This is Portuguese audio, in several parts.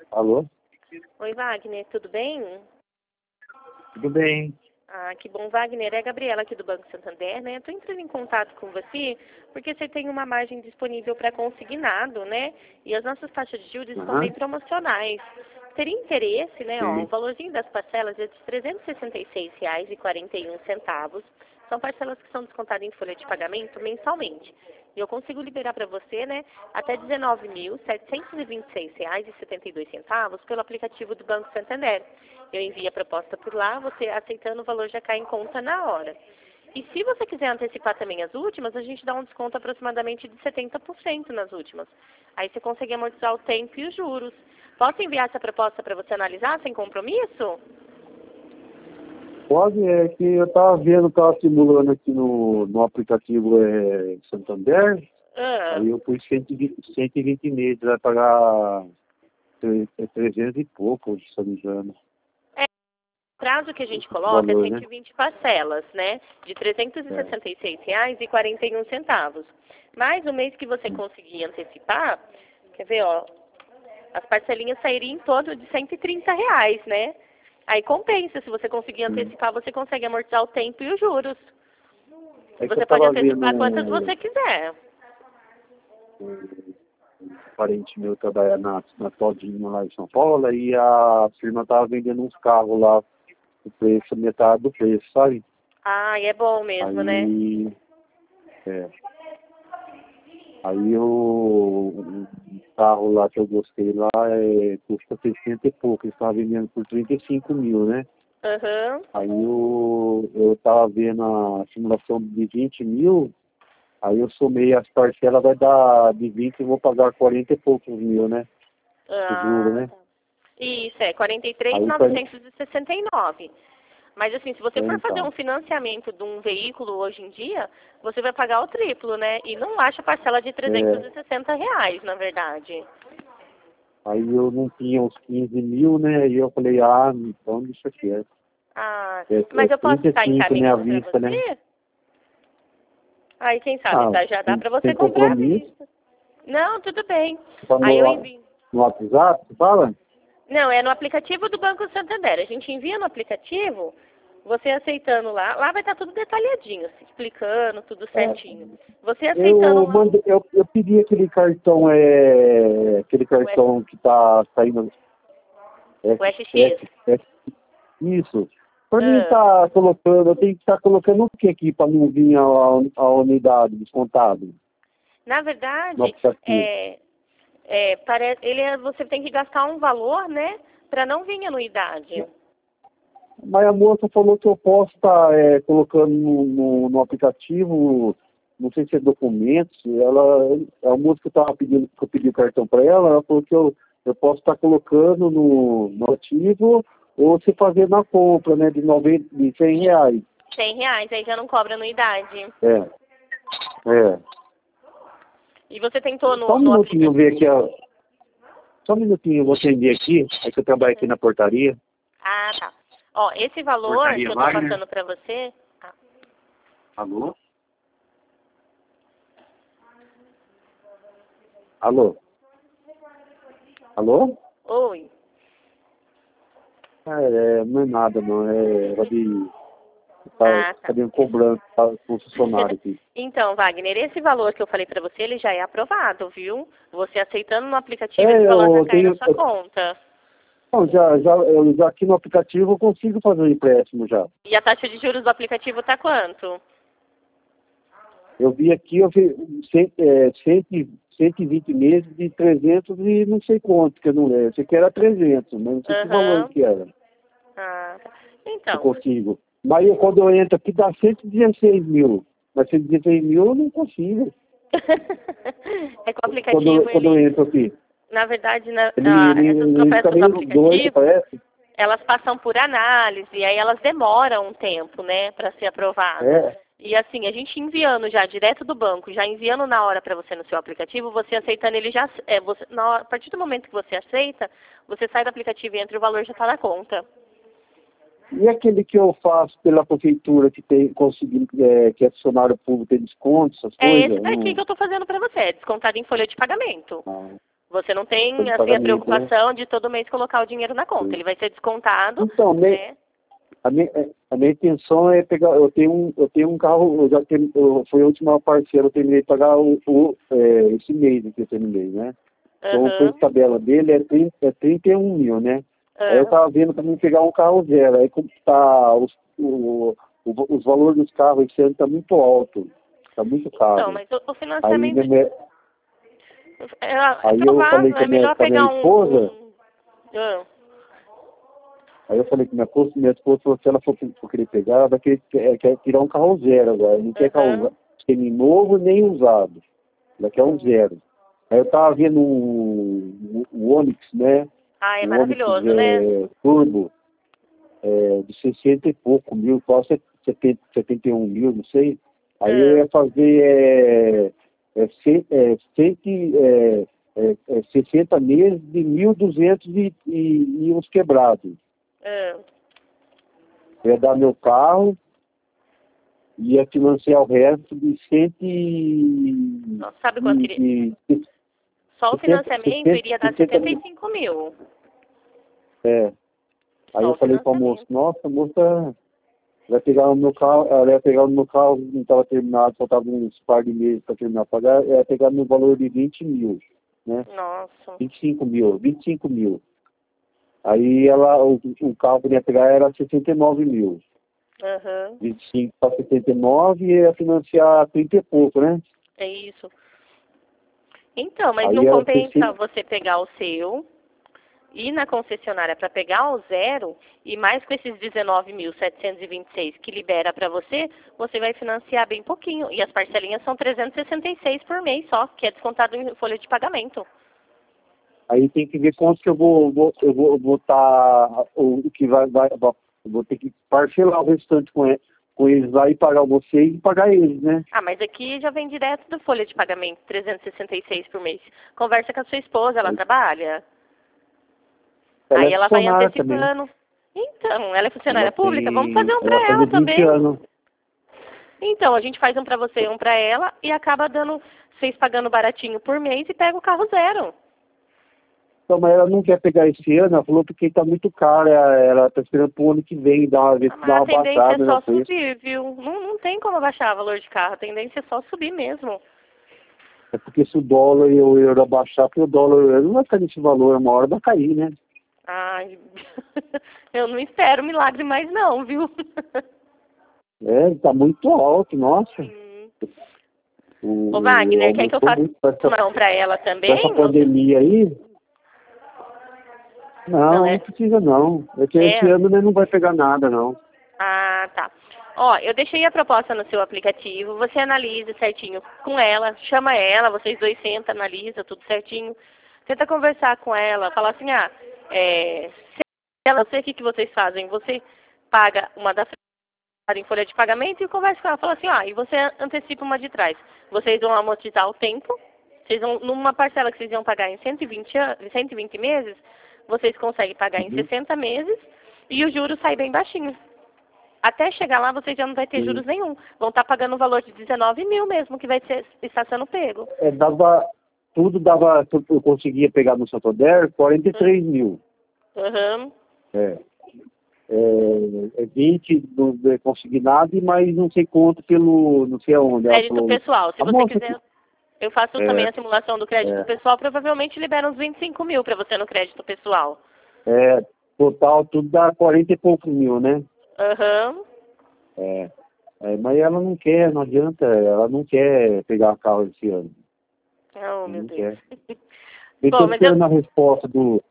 Alô? Oi, Wagner, tudo bem? Tudo bem? Ah, que bom, Wagner. É a Gabriela aqui do Banco Santander, né? Estou entrando em contato com você porque você tem uma margem disponível para consignado, né? E as nossas taxas de juros estão bem Aham, promocionais. Teria interesse, né? Ó, o sim. valorzinho das parcelas é de R$ 366,41. São parcelas que são descontadas em folha de pagamento mensalmente. E eu consigo liberar para você, né, até R$ 19.726,72 pelo aplicativo do Banco Santander. Eu envio a proposta por lá, você aceitando o valor já cai em conta na hora. E se você quiser antecipar também as últimas, a gente dá um desconto aproximadamente de 70% nas últimas. Aí você consegue amortizar o tempo e os juros. Posso enviar essa proposta para você analisar sem compromisso? Pode, é que eu estava vendo, estava simulando aqui no aplicativo Santander, Ah, aí eu pus 120 meses, vai pagar 300 e pouco, se eu não me engano, é, o prazo que a gente o coloca é valor, né? 120 parcelas, né? De R$ É. 366,41. Mas o mês que você conseguir antecipar, quer ver, ó, as parcelinhas sairiam em torno de R$ 130, né? Aí compensa, se você conseguir Sim. antecipar, você consegue amortizar o tempo e os juros. E É que eu você pode estava vendo antecipar quantas você quiser. um parente meu trabalhar na Todinho lá em São Paulo, aí a firma estava vendendo uns carros lá, o preço, metade do preço, sabe? Ah, e é bom mesmo, né? Aí, é, aí o carro lá que eu gostei lá custa 60 e pouco, eles estavam vendendo por 35 mil, né? Aham. Aí eu tava vendo a simulação de 20 mil, aí eu somei as parcelas, vai dar de 20 e vou pagar 40 e poucos mil, né? O juro, Ah, né? tá. Isso, é quarenta e três mil Aí novecentos e sessenta e nove. Mas assim, se você for fazer um então, financiamento de um veículo hoje em dia, você vai pagar o triplo, né? E não acha parcela de é, R$ 360, na verdade. aí eu não tinha os 15 mil, né? E eu falei, ah, então deixa quieto. Ah, É mas eu posso estar 35, né, à encaminhando para vista, né? você? Aí, quem sabe, Ah, tá? Já dá para você sem comprar à compromisso, vista. Não, tudo bem. tá Aí eu no, envio. no WhatsApp, você fala? Não, é no aplicativo do Banco Santander. A gente envia no aplicativo, você aceitando lá. Lá vai estar tudo detalhadinho, assim, explicando tudo É, certinho. Você aceitando lá eu pedi aquele o, S, cartão que tá saindo, o SX. isso. Para mim Ah, tá colocando, eu tenho que estar colocando o que aqui para não vir a unidade descontado na no verdade, aplicativo? você tem que gastar um valor, né, para não vir anuidade. Mas a moça falou que eu posso estar colocando no aplicativo, não sei se é documentos, a moça que eu estava pedindo, que eu pedi o cartão para ela, ela falou que eu posso estar colocando no ativo ou se fazer na compra, né, de 100 reais. R$ 100, aí já não cobra anuidade. É, é. E você tentou Só um no minutinho, ver aqui, aplicativo? ó. Só um minutinho, eu vou atender aqui, é que eu trabalho aqui na portaria. Ah, tá. Ó, esse valor que Portaria eu tô Wagner? passando para você. Ah, Alô? Alô? Alô? oi. Ah, não é nada, não. Tá Ah, tá. fazendo cobrança para o funcionário aqui. Então, Wagner, esse valor que eu falei para você, ele já é aprovado, viu? Você aceitando no aplicativo, esse É, valor já eu cai na tenho. sua conta. Não, eu já aqui no aplicativo eu consigo fazer o empréstimo já. E a taxa de juros do aplicativo tá quanto? Eu vi aqui, eu vi 120 meses de 300 e não sei quanto, que eu não lembro. Esse aqui era 300, mas não sei que valor Aham. que era. Ah, tá. Eu Então, consigo. Mas quando eu entro aqui dá 116 mil. Mas 116 mil eu não consigo. é que o aplicativo, Quando eu entro aqui. na verdade, essas Ele fica propostas do meio doido, aplicativo, parece. elas passam por análise, e aí elas demoram um tempo, né, para ser aprovado. É. E assim, a gente enviando já direto do banco, já enviando na hora para você no seu aplicativo, você aceitando ele já, a partir do momento que você aceita, você sai do aplicativo e entra e o valor já está na conta. E aquele que eu faço pela prefeitura que tem conseguindo, que é funcionário público, tem desconto, essas É esse coisas? daqui Não. que eu estou fazendo para você, é descontado em folha de pagamento. Não. Você não tem, folha de assim, a pagamento, né? preocupação de todo mês colocar o dinheiro na conta. Sim. Ele vai ser descontado, Então, né? a minha intenção é pegar, eu tenho um carro, foi a última parceira, eu terminei de pagar esse mês que eu terminei, né? Então o preço de tabela dele é 31 mil, né? Aí eu tava vendo para mim pegar um carro zero, aí como tá os valores dos carros esse ano tá muito alto, tá muito caro. Então, mas o Aí, financiamento é aí eu falei provável, é melhor com a pegar minha esposa, Ah, aí eu falei com minha esposa falou que se ela for querer pegar, ela vai quer tirar um carro zero agora, não quer carro semi-novo nem usado, ela quer um zero. Aí eu tava vendo o Onix, né? Ah, é O Onix maravilhoso, né? Turbo, de 60 e pouco mil, quase 71 mil, não sei. Aí eu ia fazer 60 meses de 1.200 e uns quebrados. Eu ia dar meu carro, ia financiar o resto de 100 Nossa, sabe quanto iria? Só o financiamento iria dar 75 mil. Aí eu falei com a moça, nossa, a moça vai pegar o meu carro, ela ia pegar o meu carro, não estava terminado, faltava uns par de meses para terminar de pagar, ela ia pegar no valor de 20 mil, né? Nossa. 25 mil. Aí o carro que ia pegar era 69 mil. 25 para 79 e ia financiar 30 e pouco, né? É isso. Então, mas aí não compensa você pegar o seu, ir na concessionária para pegar o zero e mais com esses 19.726 que libera para você, você vai financiar bem pouquinho. E as parcelinhas são 366 por mês só, que é descontado em folha de pagamento. Aí tem que ver quanto que eu vou botar, o que vou ter que parcelar o restante com eles lá e pagar vocês e pagar eles, né? Ah, mas aqui já vem direto da folha de pagamento, 366 por mês. Conversa com a sua esposa, ela trabalha? Aí ela vai antecipando. Também. Então, ela é funcionária pública? Vamos fazer um para ela também. Anos. Então, a gente faz um para você e um para ela e acaba dando, vocês pagando baratinho por mês e pega o carro zero. Então, mas ela não quer pegar esse ano, ela falou porque está muito caro, ela está esperando para o ano que vem dar uma baixada. A tendência é só subir, viu? Não tem como baixar o valor de carro, a tendência é só subir mesmo. É porque se o dólar e o euro baixar, porque o dólar não vai ficar nesse valor, uma hora vai cair, né? Ai, eu não espero milagre mais não, viu? Tá muito alto, nossa. Ô Wagner, quer que eu faça não para ela também? Essa pandemia aí? Não precisa não. Esse ano não vai pegar nada, não. Ah, tá. Ó, eu deixei a proposta no seu aplicativo, você analisa certinho com ela, chama ela, vocês dois sentam, analisa tudo certinho, tenta conversar com ela, fala assim, se ela, não sei o que vocês fazem, você paga uma da frente em folha de pagamento e conversa com ela, fala assim, e você antecipa uma de trás. Vocês vão amortizar o tempo, vocês vão, numa parcela que vocês iam pagar em 120 meses, vocês conseguem pagar em 60 meses e o juro sai bem baixinho. Até chegar lá, vocês já não vai ter juros nenhum. Vão estar pagando o valor de 19 mil mesmo, que vai estar sendo pego. Eu conseguia pegar no Santander 43 mil. 20 não consegui nada, mas não sei quanto não sei aonde. Crédito pessoal, se você quiser, eu faço também a simulação do crédito pessoal, provavelmente libera uns 25 mil para você no crédito pessoal. Total, tudo dá 40 e poucos mil, né? Mas ela não quer, não adianta, ela não quer pegar carro esse ano. Oh, meu Deus. Eu estou esperando a resposta do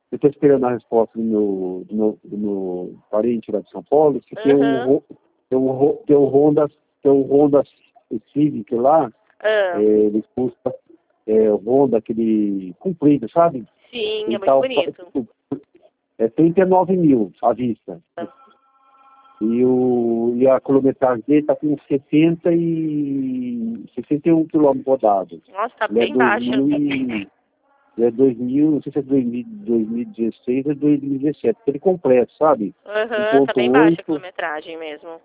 meu parente lá de São Paulo, que tem um Honda Civic lá, ele custa o Honda, aquele comprido, sabe? Sim, é muito bonito. É 39 mil à vista. E a quilometragem dele está com 61 quilômetros rodados. Nossa, está bem baixo. É 2000, não sei se é 2016 ou 2017, ele completo, sabe? Está bem baixa a quilometragem mesmo.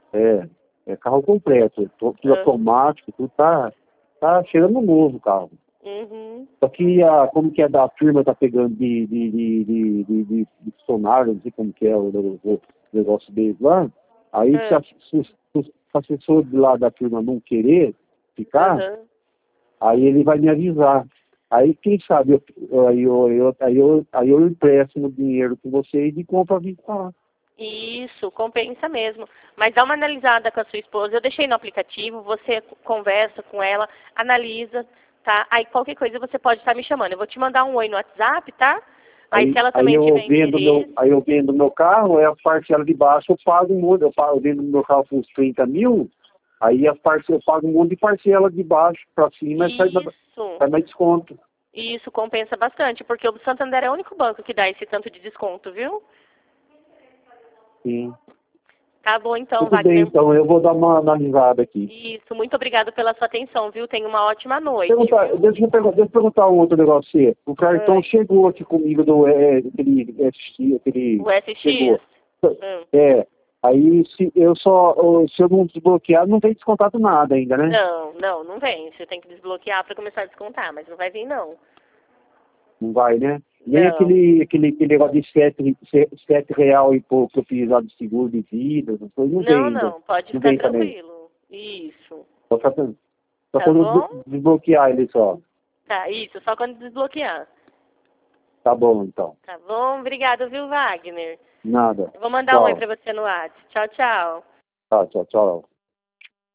É carro completo, tudo automático, tudo tá cheirando novo o carro. Uhum. Só que como que é da firma tá pegando de funcionário, não sei como que é o negócio deles lá, aí se o assessor de lá da firma não querer ficar, Uhum. aí ele vai me avisar. Aí, quem sabe, eu empresto o dinheiro com vocês e compro a vida lá. Isso, compensa mesmo. Mas dá uma analisada com a sua esposa. Eu deixei no aplicativo, você conversa com ela, analisa, tá? Aí qualquer coisa você pode estar me chamando. Eu vou te mandar um oi no WhatsApp, tá? Aí se ela também tiver interesse... Aí eu vendo meu carro, a parcela de baixo eu pago um monte, eu vendo meu carro por uns 30 mil, aí eu pago um monte de parcela de baixo para cima, sai mais desconto. Isso compensa bastante, porque o Santander é o único banco que dá esse tanto de desconto, viu? Sim. Tá bom então, Tudo bem, Wagner. então, eu vou dar uma analisada aqui. Isso, muito obrigado pela sua atenção, viu? Tenha uma ótima noite. Deixa eu perguntar um outro negócio pra você. O cartão chegou aqui comigo aquele O SX? chegou. Aí se eu não desbloquear, não tem descontado nada ainda, né? Não vem. Você tem que desbloquear para começar a descontar, mas não vai vir não. Não vai, né? Nem Não. aquele negócio de R$ 7 e pouco que eu fiz lá de seguro de vida, essas coisas, não vem ainda. Não, pode Não ficar vem também. tranquilo. Isso. Só Tá quando bom? desbloquear ele só. Tá, isso, só quando desbloquear. Tá bom, então. Tá bom? Obrigado, viu, Wagner? Nada. Eu vou mandar um oi Tchau. pra você no WhatsApp. Tchau, tchau. Tchau, tchau, tchau.